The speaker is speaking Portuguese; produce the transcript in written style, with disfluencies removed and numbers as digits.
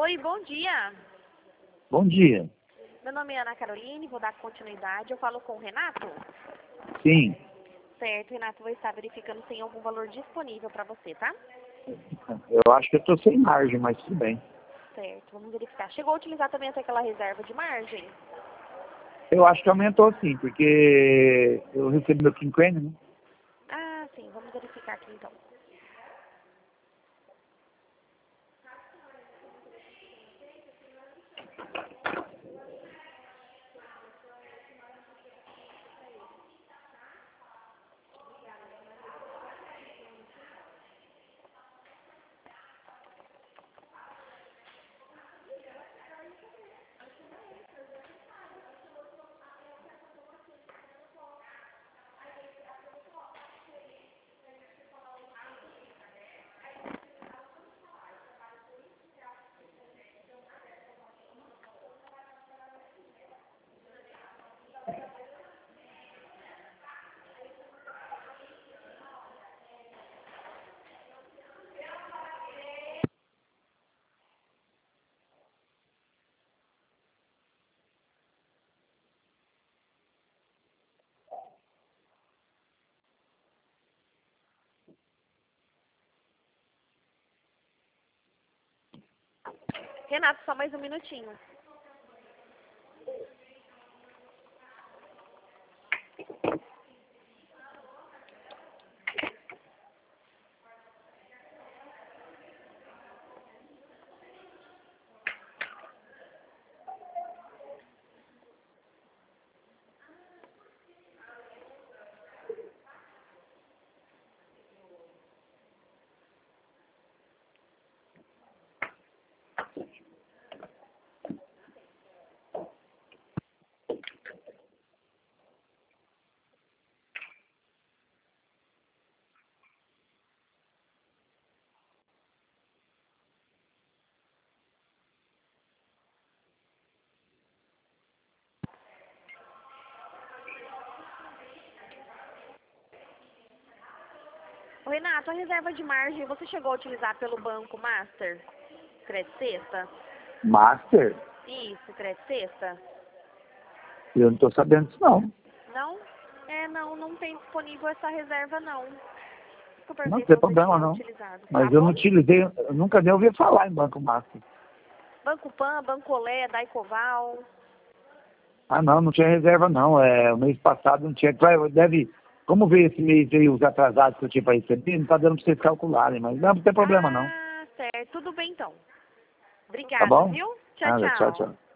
Oi, bom dia. Bom dia. Meu nome é Ana Caroline, vou dar continuidade. Eu falo com o Renato? Sim. Certo, Renato, vou estar verificando se tem algum valor disponível para você, tá? Eu acho que eu estou sem margem, mas tudo bem. Certo, vamos verificar. Chegou a utilizar também até aquela reserva de margem? Eu acho que aumentou sim, porque eu recebi meu quinquênio, né? Ah, sim, vamos verificar aqui então. Renato, só mais um minutinho. Ô, Renato, a reserva de margem, você chegou a utilizar pelo Banco Master? Crédito Sexta? Master? Isso, Crédito Sexta? Eu não estou sabendo disso não. Não? Não tem disponível essa reserva não. Desculpa Não ver se tem você problema tinha não. utilizado, tá Mas eu não bom? utilizei, eu nunca nem ouvi falar em Banco Master. Banco Pan, Banco Olé, Daicoval. Ah não, não tinha reserva não. O mês passado não tinha. Como veio esse mês aí os atrasados que eu tinha para receber, não está dando para vocês calcularem, mas não tem problema não. Ah, certo. Tudo bem então. Tá Obrigada, bom? viu? Tchau, Nada, tchau, tchau. tchau.